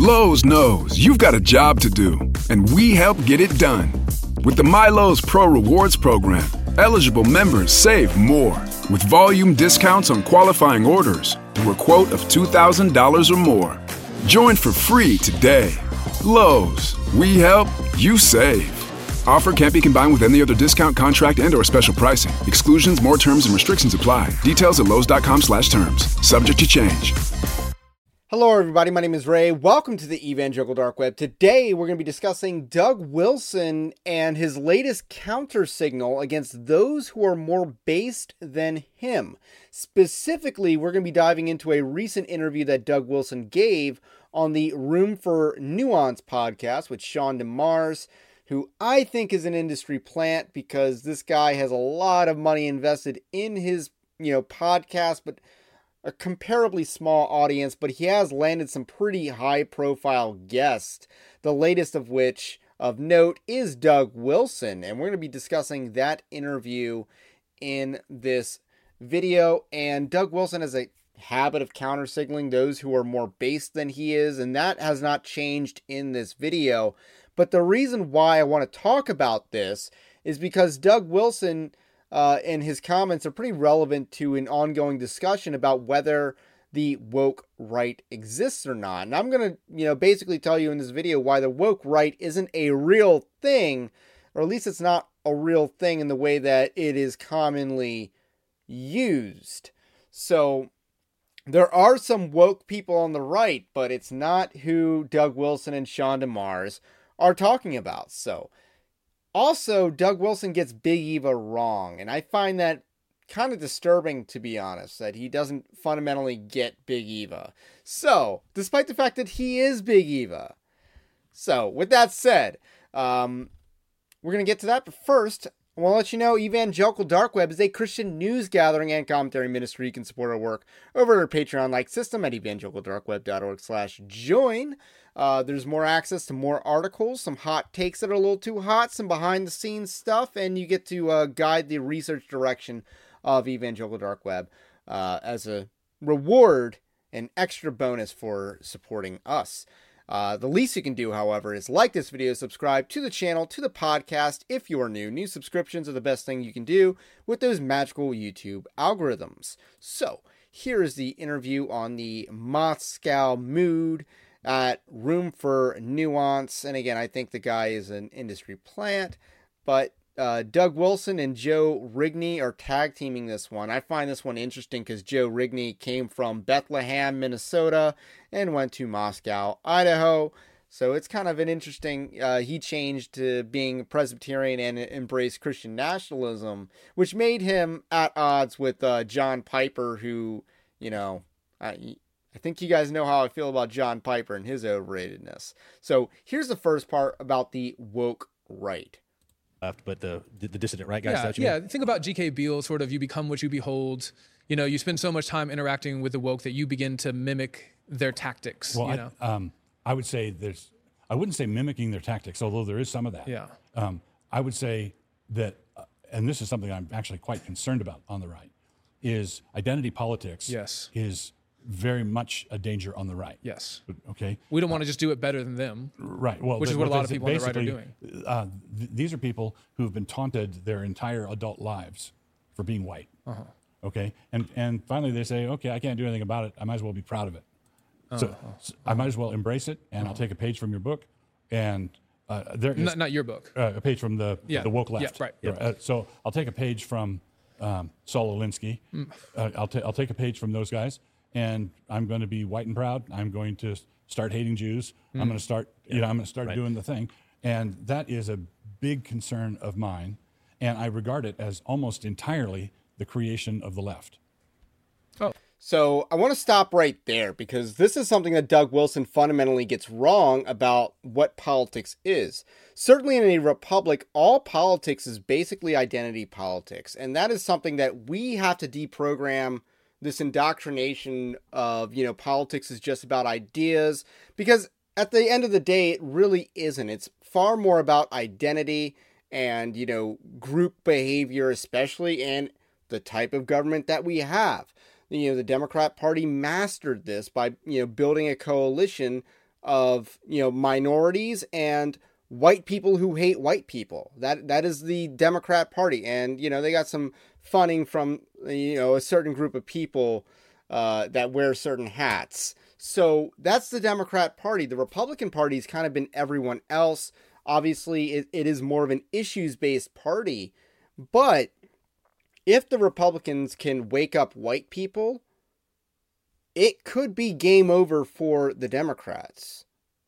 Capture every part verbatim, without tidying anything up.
Lowe's knows you've got a job to do, and we help get it done. With the MyLowe's Pro Rewards program, eligible members save more with volume discounts on qualifying orders through a quote of two thousand dollars or more. Join for free today. Lowe's, we help, you save. Offer can't be combined with any other discount, contract, and or special pricing. Exclusions, more terms, and restrictions apply. Details at lowes.com slash terms. Subject to change. Hello, everybody. My name is Ray. Welcome to the Evangelical Dark Web. Today, we're going to be discussing Doug Wilson and his latest counter signal against those who are more based than him. Specifically, we're going to be diving into a recent interview that Doug Wilson gave on the Room for Nuance podcast with Sean DeMars, who I think is an industry plant because this guy has a lot of money invested in his, you know, podcast, but a comparably small audience, but he has landed some pretty high-profile guests, the latest of which, of note, is Doug Wilson, and we're going to be discussing that interview in this video. And Doug Wilson has a habit of counter-signaling those who are more based than he is, and that has not changed in this video. But the reason why I want to talk about this is because Doug Wilson Uh, and his comments are pretty relevant to an ongoing discussion about whether the woke right exists or not. And I'm going to, you know, basically tell you in this video why the woke right isn't a real thing, or at least it's not a real thing in the way that it is commonly used. So there are some woke people on the right, but it's not who Doug Wilson and Sean DeMars are talking about. So also, Doug Wilson gets Big Eva wrong, and I find that kind of disturbing, to be honest, that he doesn't fundamentally get Big Eva. So, despite the fact that he is Big Eva. So, with that said, um, we're going to get to that, but first, I want to let you know Evangelical Dark Web is a Christian news gathering and commentary ministry. You can support our work over at our Patreon-like system at evangelicaldarkweb.org slash join. Uh, there's more access to more articles, some hot takes that are a little too hot, some behind-the-scenes stuff, and you get to uh, guide the research direction of Evangelical Dark Web uh, as a reward, an extra bonus for supporting us. Uh, the least you can do, however, is like this video, subscribe to the channel, to the podcast if you are new. New subscriptions are the best thing you can do with those magical YouTube algorithms. So, here is the interview on the Moscow Mood at Room for Nuance. And again, I think the guy is an industry plant, but uh, Doug Wilson and Joe Rigney are tag teaming this one. I find this one interesting because Joe Rigney came from Bethlehem, Minnesota, and went to Moscow, Idaho. So it's kind of an interesting, uh, he changed to being Presbyterian and embraced Christian nationalism, which made him at odds with uh, John Piper, who, you know, I, I think you guys know how I feel about John Piper and his overratedness. So here's the first part about the woke right. Left, but the the dissident right guys. Yeah, Is that what you yeah. mean? Think about G K. Beale. Sort of, you become what you behold. You know, you spend so much time interacting with the woke that you begin to mimic their tactics. Well, you know, I, um, I would say there's. I wouldn't say mimicking their tactics, although there is some of that. Yeah. Um, I would say that, uh, and this is something I'm actually quite concerned about on the right, is identity politics. Yes. Is very much a danger on the right. yes, Okay. we don't want to just do it better than them. Right. Well, Which is th- what a lot they of say people on the right are basically, Uh, th- these are people who've been taunted their entire adult lives for being white. Uh-huh. Okay. And and finally they say, okay, I can't do anything about it. I might as well be proud of it. So, Uh-huh. so I might as well embrace it, and I'll take a page from your book, and uh, there is Not, not your book. uh, a page from the Yeah. the woke Yeah, left. right. Uh, uh, so I'll take a page from um, Saul Alinsky. Mm. Uh, I'll ta- I'll take a page from those guys, and I'm going to be white and proud. I'm going to start hating Jews. Mm. I'm going to start, you know, I'm going to start Right. doing the thing, and that is a big concern of mine, and I regard it as almost entirely the creation of the left. Oh, So I want to stop right there because this is something that Doug Wilson fundamentally gets wrong about what politics is. Certainly in a republic, all politics is basically identity politics. And that is something that we have to deprogram, this indoctrination of, you know, politics is just about ideas, because at the end of the day, it really isn't. It's far more about identity and, you know, group behavior, especially, and the type of government that we have. You know, the Democrat Party mastered this by, you know, building a coalition of, you know, minorities and white people who hate white people. That that is the Democrat Party. And, you know, they got some funding from, you know, a certain group of people uh, that wear certain hats. So that's the Democrat Party. The Republican Party has kind of been everyone else. Obviously, it, it is more of an issues-based party. But if the Republicans can wake up white people, it could be game over for the Democrats.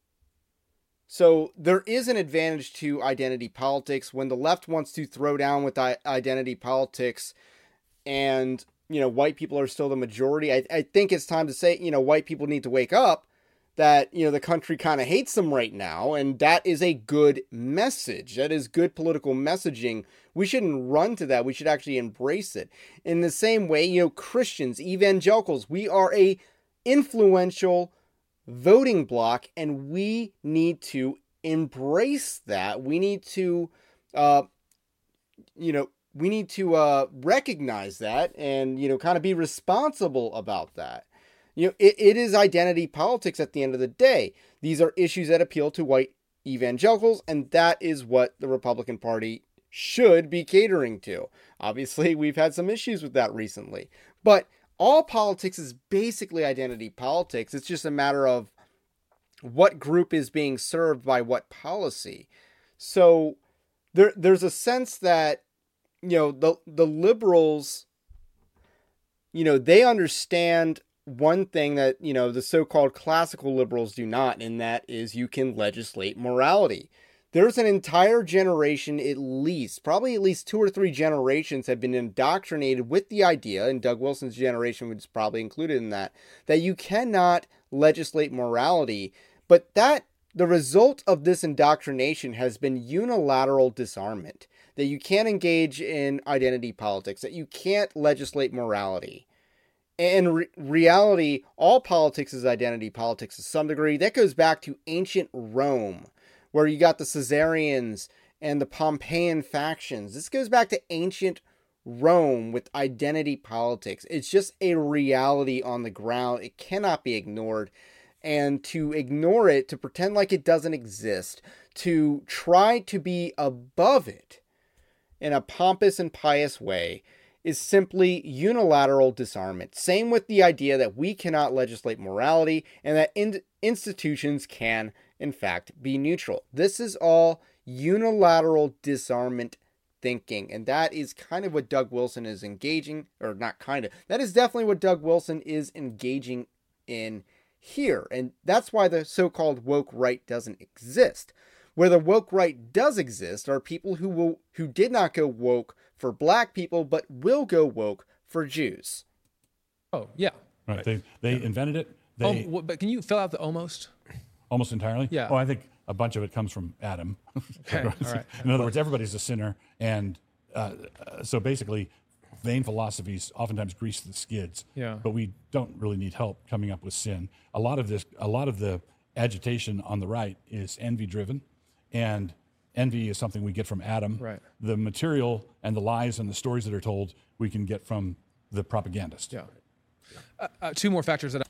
So there is an advantage to identity politics when the left wants to throw down with identity politics and, you know, white people are still the majority. I, I think it's time to say, you know, white people need to wake up that, you know, the country kind of hates them right now. And that is a good message. That is good political messaging. We shouldn't run to that. We should actually embrace it. In the same way, you know, Christians, evangelicals, we are a influential voting bloc, and we need to embrace that. We need to, uh, you know, we need to uh, recognize that and, you know, kind of be responsible about that. You know, it, it is identity politics at the end of the day. These are issues that appeal to white evangelicals, and that is what the Republican Party should be catering to. Obviously, we've had some issues with that recently, but all politics is basically identity politics. It's just a matter of what group is being served by what policy. So there, there's a sense that, you know, the, the liberals, you know, they understand one thing that, you know, the so-called classical liberals do not, and that is you can legislate morality. There's an entire generation, at least, probably at least two or three generations have been indoctrinated with the idea, and Doug Wilson's generation was probably included in that, that you cannot legislate morality. But that, the result of this indoctrination has been unilateral disarmament. That you can't engage in identity politics, that you can't legislate morality. And in re- reality, all politics is identity politics to some degree. That goes back to ancient Rome, where you got the Caesarians and the Pompeian factions. This goes back to ancient Rome with identity politics. It's just a reality on the ground. It cannot be ignored. And to ignore it, to pretend like it doesn't exist, to try to be above it in a pompous and pious way, is simply unilateral disarmament. Same with the idea that we cannot legislate morality and that in- institutions can, in fact, be neutral. This is all unilateral disarmament thinking, and that is kind of what Doug Wilson is engaging, or not kind of, that is definitely what Doug Wilson is engaging in here, and that's why the so-called woke right doesn't exist. Where the woke right does exist are people who will who did not go woke for black people, but will go woke for Jews. Oh, yeah. Right. They they yeah. invented it. They, um, but can you fill out the almost? Almost entirely? Yeah. Oh, I think a bunch of it comes from Adam. Okay. All right. In other words, everybody's a sinner. And uh, so basically, vain philosophies oftentimes grease the skids. Yeah. But we don't really need help coming up with sin. A lot of this, a lot of the agitation on the right is envy-driven. And envy is something we get from Adam. Right. The material and the lies and the stories that are told, we can get from the propagandist. Yeah. Uh, uh, two more factors that I-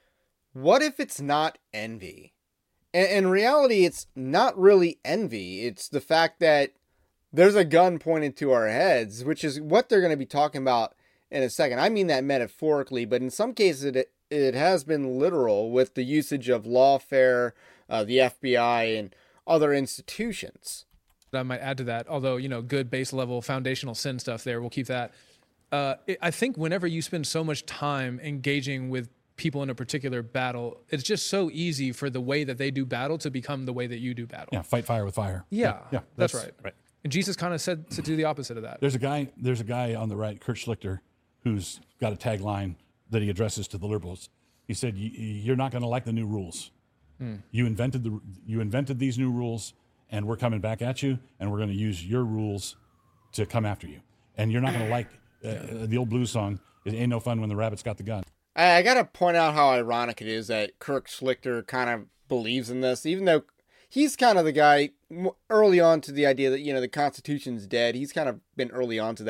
What if it's not envy? In, in reality, it's not really envy. It's the fact that there's a gun pointed to our heads, which is what they're going to be talking about in a second. I mean that metaphorically, but in some cases it, it has been literal with the usage of lawfare, uh, the F B I, and other institutions. I might add to that, although, you know, good base level foundational sin stuff there, we'll keep that. Uh, it, I think whenever you spend so much time engaging with people in a particular battle, it's just so easy for the way that they do battle to become the way that you do battle. Yeah, fight fire with fire. Yeah, yeah, yeah that's, that's right. right. And Jesus kind of said to do the opposite of that. There's a guy. There's a guy on the right, Kurt Schlichter, who's got a tagline that he addresses to the liberals. He said, "You're not going to like the new rules. Hmm. You invented the. You invented these new rules, and we're coming back at you, and we're going to use your rules to come after you. And you're not going to like uh, the old blues song. It ain't no fun when the rabbit's got the gun." I, I got to point out how ironic it is that Kurt Schlichter kind of believes in this, even though he's kind of the guy early on to the idea that, you know, the Constitution's dead. He's kind of been early on to that.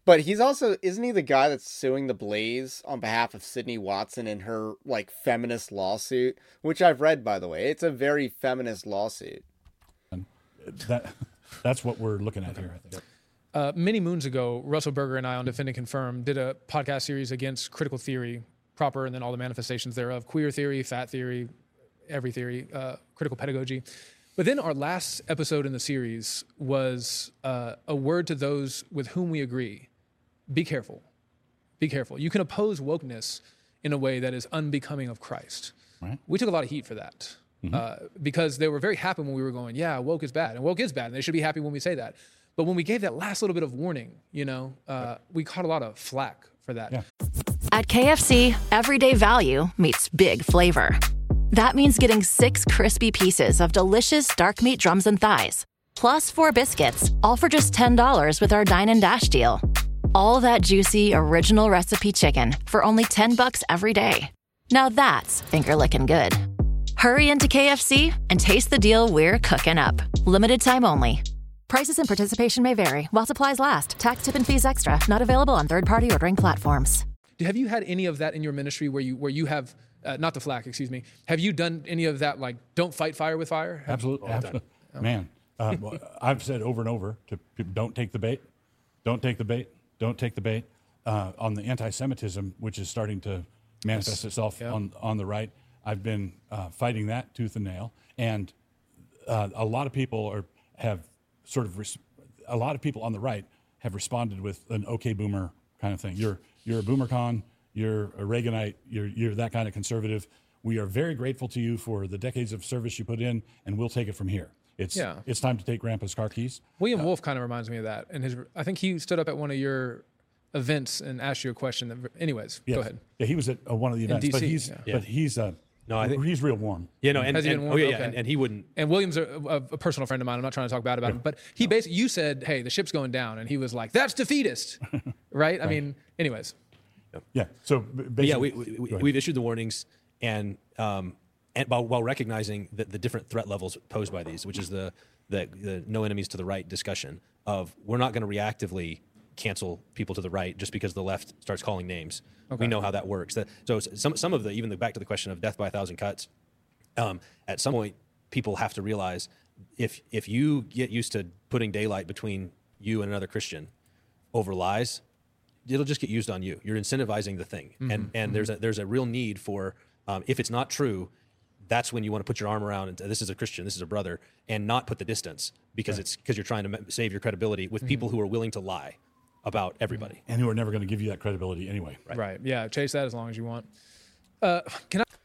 But he's also, isn't he the guy that's suing the Blaze on behalf of Sydney Watson in her, like, feminist lawsuit? Which I've read, by the way. It's a very feminist lawsuit. And that that's what we're looking at here, I think. Uh, many moons ago, Russell Berger and I on Defend and Confirm did a podcast series against critical theory proper and then all the manifestations thereof, queer theory, fat theory, every theory, uh, critical pedagogy. But then our last episode in the series was uh, a word to those with whom we agree. Be careful. Be careful. You can oppose wokeness in a way that is unbecoming of Christ. Right. We took a lot of heat for that mm-hmm. uh, because they were very happy when we were going, yeah, woke is bad. And woke is bad. And they should be happy when we say that. But when we gave that last little bit of warning, you know, uh, we caught a lot of flack for that. Yeah. At K F C, everyday value meets big flavor. That means getting six crispy pieces of delicious dark meat drums and thighs, plus four biscuits, all for just ten dollars with our Dine and Dash deal. All that juicy, original recipe chicken for only ten bucks every day. Now that's finger-licking good. Hurry into K F C and taste the deal we're cooking up. Limited time only. Prices and participation may vary while supplies last. Tax, tip, and fees extra. Not available on third-party ordering platforms. Have you had any of that in your ministry where you where you have, uh, not the flack, excuse me, have you done any of that, like, don't fight fire with fire? Absolutely. Absolutely. Man, uh, well, I've said over and over to people, don't take the bait. Don't take the bait. Don't take the bait. Uh, on the anti-Semitism, which is starting to manifest itself yeah. on, on the right, I've been uh, fighting that tooth and nail. And uh, a lot of people are have sort of, res- a lot of people on the right have responded with an okay boomer kind of thing. You're you're a boomer con, you're a Reaganite, you're you're that kind of conservative. We are very grateful to you for the decades of service you put in, and we'll take it from here. It's yeah. it's time to take Grandpa's car keys. William uh, Wolf kind of reminds me of that. And his, I think he stood up at one of your events and asked you a question. That, anyways, yes. go ahead. Yeah, he was at uh, one of the events, in D C, but he's yeah. but he's uh, no, I think he's real warm. Yeah, no, and, Has he and, been oh warm? yeah, yeah okay. and, and he wouldn't. And William's a, a, a personal friend of mine. I'm not trying to talk bad about yeah. him, but he no. basically, you said, "Hey, the ship's going down," and he was like, "That's defeatist," right? right? I mean, anyways. Yeah. So basically, yeah, we, we, we've issued the warnings, and um, and while, while recognizing the, the different threat levels posed by these, which is the, the the no enemies to the right discussion of we're not going to reactively cancel people to the right just because the left starts calling names. Okay. We know how that works. That, so some some of the even the, back to the question of death by a thousand cuts. Um, at some point, people have to realize if if you get used to putting daylight between you and another Christian over lies, it'll just get used on you. You're incentivizing the thing, mm-hmm. and and mm-hmm. there's a there's a real need for um, if it's not true, that's when you want to put your arm around and this is a Christian, this is a brother, and not put the distance because right. it's because you're trying to save your credibility with mm-hmm. people who are willing to lie about everybody and who are never going to give you that credibility anyway. Right. right. Yeah. Chase that as long as you want. Uh, can I?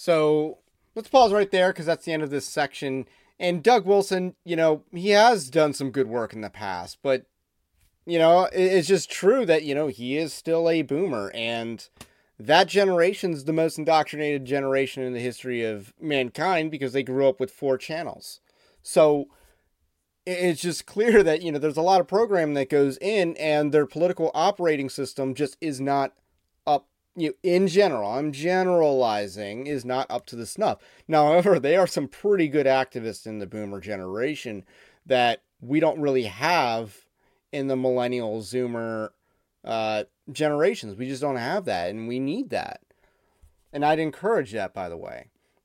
So let's pause right there because that's the end of this section. And Doug Wilson, you know, he has done some good work in the past, but you know, it's just true that, you know, he is still a boomer, and that generation's the most indoctrinated generation in the history of mankind because they grew up with four channels. So it's just clear that, you know, there's a lot of programming that goes in, and their political operating system just is not up, you know, in general, I'm generalizing, is not up to the snuff. Now, however, they are some pretty good activists in the boomer generation that we don't really have in the millennial Zoomer uh, generations. We just don't have that, and we need that. And I'd encourage that, by the way.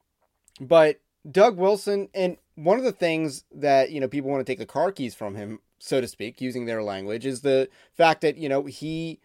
But Doug Wilson, and one of the things that, you know, people want to take the car keys from him, so to speak, using their language, is the fact that, you know, he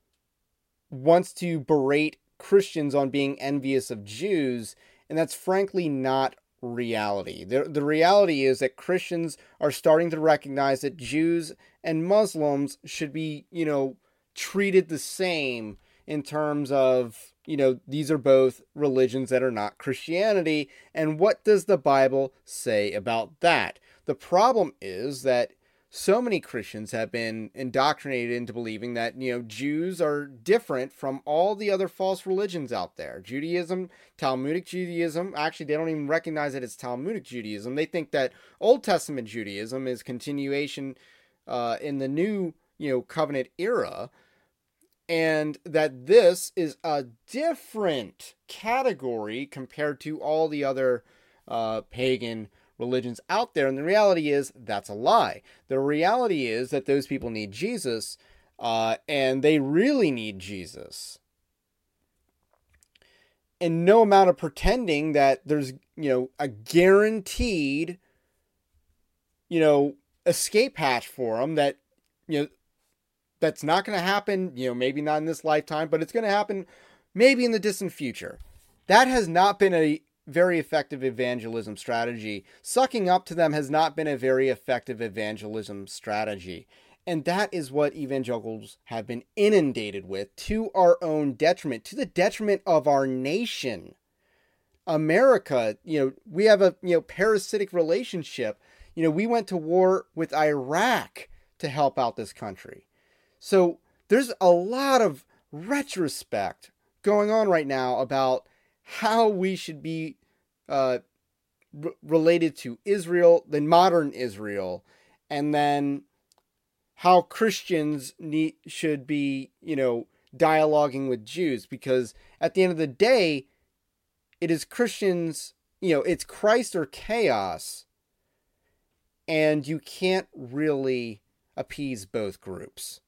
wants to berate Christians on being envious of Jews, and that's frankly not reality. The, the reality is that Christians are starting to recognize that Jews and Muslims should be, you know, treated the same in terms of, you know, these are both religions that are not Christianity. And what does the Bible say about that? The problem is that so many Christians have been indoctrinated into believing that, you know, Jews are different from all the other false religions out there. Judaism, Talmudic Judaism, actually, they don't even recognize that it's Talmudic Judaism. They think that Old Testament Judaism is continuation uh, in the new, you know, covenant era, and that this is a different category compared to all the other uh, pagan religions out there. And the reality is that's a lie. The reality is that those people need Jesus. uh, and they really need Jesus. And no amount of pretending that there's, you know, a guaranteed, you know, escape hatch for them that, you know, that's not going to happen, you know, maybe not in this lifetime, but it's going to happen maybe in the distant future. That has not been a very effective evangelism strategy. Sucking up to them has not been a very effective evangelism strategy. And that is what evangelicals have been inundated with, to our own detriment, to the detriment of our nation. America, you know, we have a, you know, parasitic relationship. You know, we went to war with Iraq to help out this country. So there's a lot of retrospect going on right now about how we should be uh, r- related to Israel, the modern Israel, and then how Christians need, should be, you know, dialoguing with Jews. Because at the end of the day, it is Christians, you know, it's Christ or chaos, and you can't really appease both groups.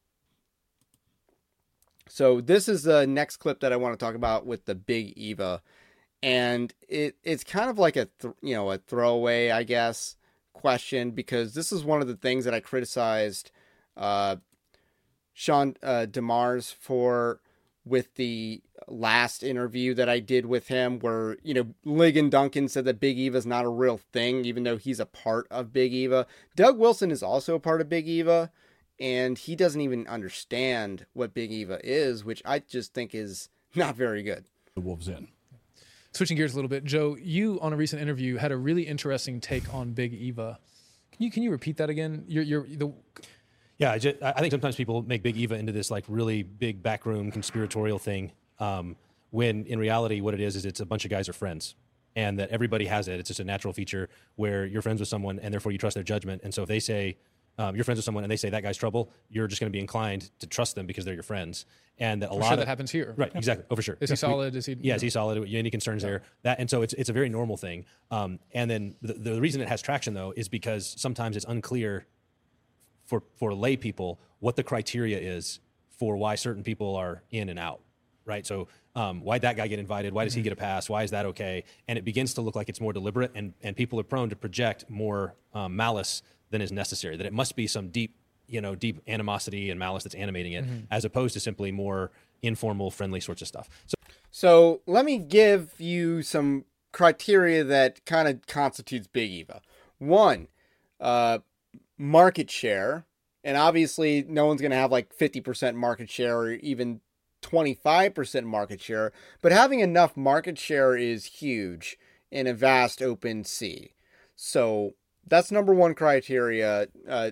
So this is the next clip that I want to talk about with the Big Eva, and it it's kind of like a th- you know a throwaway, I guess, question, because this is one of the things that I criticized uh, Sean uh, DeMars for with the last interview that I did with him, where, you know, Ligon Duncan said that Big Eva is not a real thing, even though he's a part of Big Eva. Doug Wilson is also a part of Big Eva, and he doesn't even understand what Big Eva is, which I just think is not very good. The Wolves in. Switching gears a little bit, Joe, you on a recent interview had a really interesting take on Big Eva. Can you can you repeat that again? You're, you're the Yeah, I, just, I think sometimes people make Big Eva into this like really big backroom conspiratorial thing, um, when in reality what it is is it's a bunch of guys are friends, and that everybody has it. It's just a natural feature where you're friends with someone and therefore you trust their judgment. And so if they say um, you're friends with someone and they say that guy's trouble, you're just going to be inclined to trust them because they're your friends. And that a I'm lot sure of that happens here. Right, exactly. Oh, for sure. Is he solid? Is he? Yeah, is he solid? Any concerns Yeah. there? That and so it's it's a very normal thing. Um, and then the, the reason it has traction though is because sometimes it's unclear for for lay people what the criteria is for why certain people are in and out, right? So um, why'd that guy get invited? Why does he get a pass? Why is that okay? And it begins to look like it's more deliberate, and, and people are prone to project more um, malice than is necessary, that it must be some deep, you know, deep animosity and malice that's animating it, mm-hmm. as opposed to simply more informal, friendly sorts of stuff. So, so let me give you some criteria that kind of constitutes Big Eva. One, uh, market share. And obviously, no one's going to have like fifty percent market share or even twenty-five percent market share. But having enough market share is huge in a vast open sea. So that's number one criteria. Uh,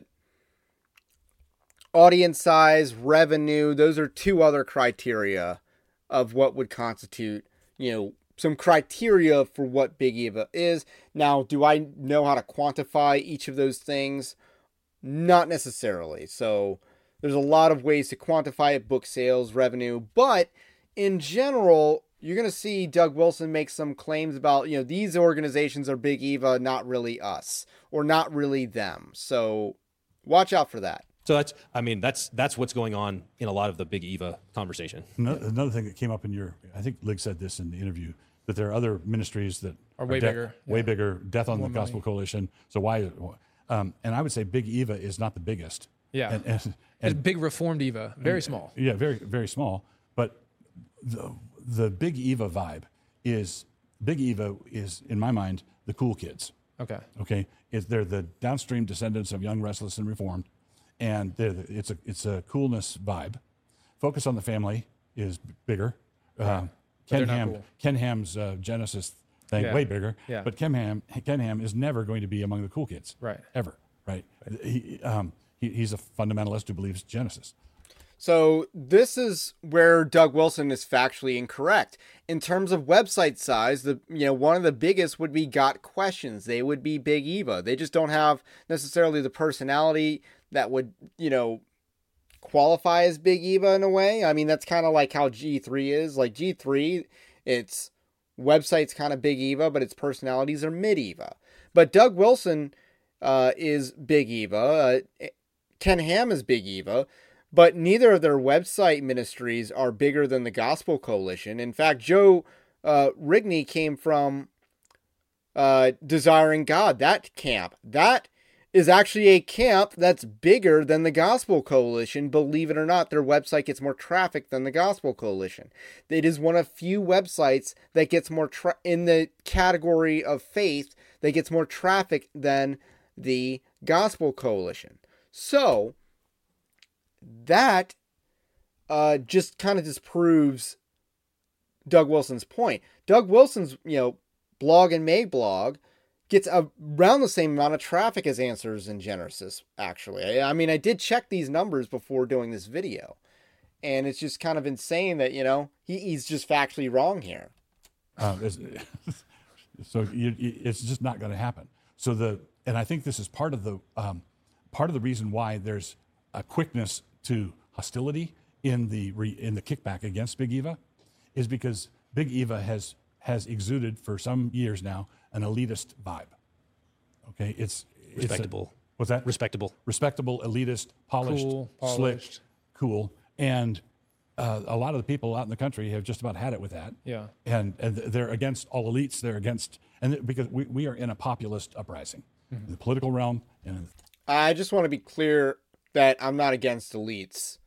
audience size, revenue, those are two other criteria of what would constitute, you know, some criteria for what Big Eva is. Now, do I know how to quantify each of those things? Not necessarily. So there's a lot of ways to quantify it, book sales, revenue, but in general, you're going to see Doug Wilson make some claims about, you know, these organizations are Big Eva, not really us, or not really them. So watch out for that. So that's, I mean, that's that's what's going on in a lot of the Big Eva conversation. Another, another thing that came up in your, I think Lig said this in the interview, that there are other ministries that are way de- bigger, way yeah. bigger, Death on More the Gospel money. Coalition. So why? Um, and I would say Big Eva is not the biggest. Yeah. And, and, It's and big Reformed Eva, very and, small. Yeah, very very small. But the the Big Eva vibe is Big Eva is in my mind the cool kids. Okay. Okay, it's, they're the downstream descendants of Young, Restless, and Reformed, and they're the, it's a it's a coolness vibe. Focus on the Family is bigger. Uh, they're Ken not Ham cool. Ken Ham's uh, Genesis thing Yeah. way bigger. Yeah. But Ken Ham Ken Ham is never going to be among the cool kids. Right. Ever. Right. He, um, he he's a fundamentalist who believes Genesis. So this is where Doug Wilson is factually incorrect. In terms of website size, the you know one of the biggest would be Got Questions. They would be Big Eva. They just don't have necessarily the personality that would, you know, qualify as Big Eva in a way. I mean, that's kind of like how G three is. Like G three, its website's kind of Big Eva, but its personalities are Mid Eva. But Doug Wilson uh, is Big Eva. Uh, Ken Ham is Big Eva. but neither of their website ministries are bigger than the Gospel Coalition. In fact, Joe uh, Rigney came from uh, Desiring God, that camp. That is actually a camp that's bigger than the Gospel Coalition. Believe it or not, their website gets more traffic than the Gospel Coalition. It is one of few websites that gets more tra- in the category of faith that gets more traffic than the Gospel Coalition. So that uh, just kind of disproves Doug Wilson's point. Doug Wilson's, you know, blog and Mablog gets around the same amount of traffic as Answers in Genesis, actually. I, I mean, I did check these numbers before doing this video, and it's just kind of insane that, you know, he, he's just factually wrong here. Uh, so you, it's just not going to happen. So the, and I think this is part of the, um, part of the reason why there's a quickness to hostility in the re, in the kickback against Big Eva, is because Big Eva has has exuded for some years now an elitist vibe. Okay, it's respectable. It's a, what's that? Respectable. Respectable, elitist, polished, Cool, slick, polished. cool, and uh, a lot of the people out in the country have just about had it with that. Yeah. And and they're against all elites. They're against, and because we, we are in a populist uprising mm-hmm. in the political realm. And I just want to be clear that I'm not against elites.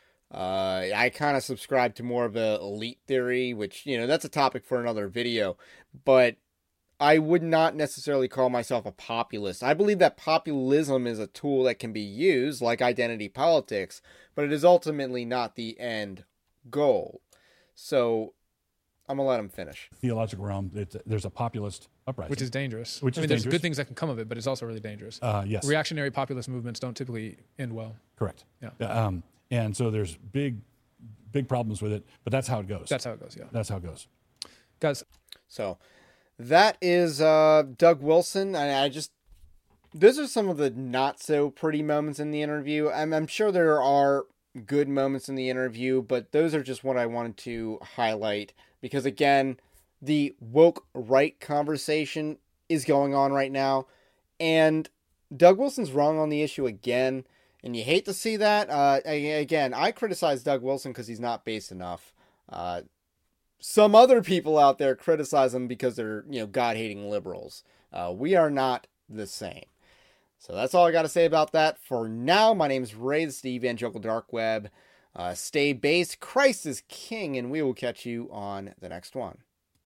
Uh, I kind of subscribe to more of the elite theory, which, you know, that's a topic for another video, but I would not necessarily call myself a populist. I believe that populism is a tool that can be used, like identity politics, but it is ultimately not the end goal. So I'm going to let him finish. Theological realm, it's, there's a populist uprising. Which is dangerous. Which I mean, is there's dangerous. good things that can come of it, but it's also really dangerous. Uh, yes. Reactionary populist movements don't typically end well. Correct. Yeah. Um, and so there's big, big problems with it, but that's how it goes. That's how it goes, yeah. That's how it goes. Guys. So that is uh, Doug Wilson. And I just, those are some of the not so pretty moments in the interview. I'm, I'm sure there are good moments in the interview, but those are just what I wanted to highlight because, again, the woke right conversation is going on right now, and Doug Wilson's wrong on the issue again, and you hate to see that. Uh, again, I criticize Doug Wilson because he's not base enough. Uh, some other people out there criticize him because they're, you know, God-hating liberals. Uh, we are not the same. So that's all I got to say about that for now. My name is Ray, this is the Evangelical Dark Web. Uh, stay based, Christ is King, and we will catch you on the next one.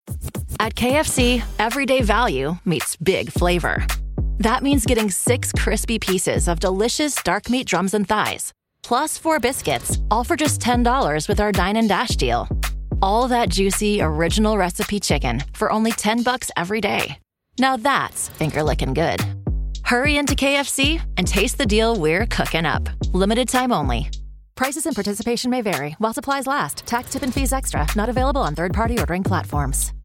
At K F C, everyday value meets big flavor. That means getting six crispy pieces of delicious dark meat drums and thighs, plus four biscuits, all for just ten dollars with our Dine and Dash deal. All that juicy, original recipe chicken for only ten bucks every day. Now that's finger-licking good. Hurry into K F C and taste the deal we're cooking up. Limited time only. Prices and participation may vary while supplies last. Tax, tip, and fees extra. Not available on third-party ordering platforms.